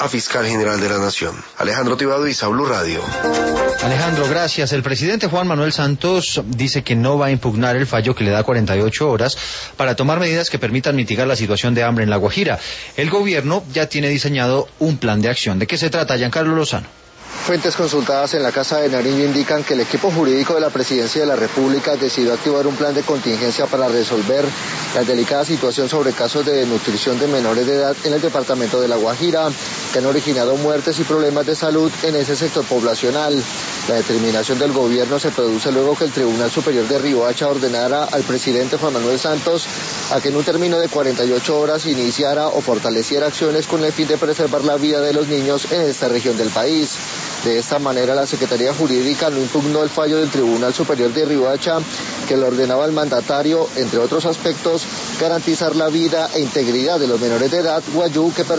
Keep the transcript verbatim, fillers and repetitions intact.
a Fiscal General de la Nación. Alejandro Tibado, Isa Blue Radio. Alejandro, gracias. El presidente Juan Manuel Santos dice que no va a impugnar el fallo que le da cuarenta y ocho horas para tomar medidas que permitan mitigar la situación de hambre en La Guajira. El gobierno ya tiene diseñado un plan de acción. ¿De qué se trata, Giancarlo Lozano? Fuentes consultadas en la Casa de Nariño indican que el equipo jurídico de la Presidencia de la República decidió activar un plan de contingencia para resolver la delicada situación sobre casos de desnutrición de menores de edad en el departamento de La Guajira, que han originado muertes y problemas de salud en ese sector poblacional. La determinación del gobierno se produce luego que el Tribunal Superior de Riohacha ordenara al presidente Juan Manuel Santos a que en un término de cuarenta y ocho horas iniciara o fortaleciera acciones con el fin de preservar la vida de los niños en esta región del país. De esta manera, la Secretaría Jurídica no impugnó el fallo del Tribunal Superior de Riohacha que le ordenaba al mandatario, entre otros aspectos, garantizar la vida e integridad de los menores de edad guayú que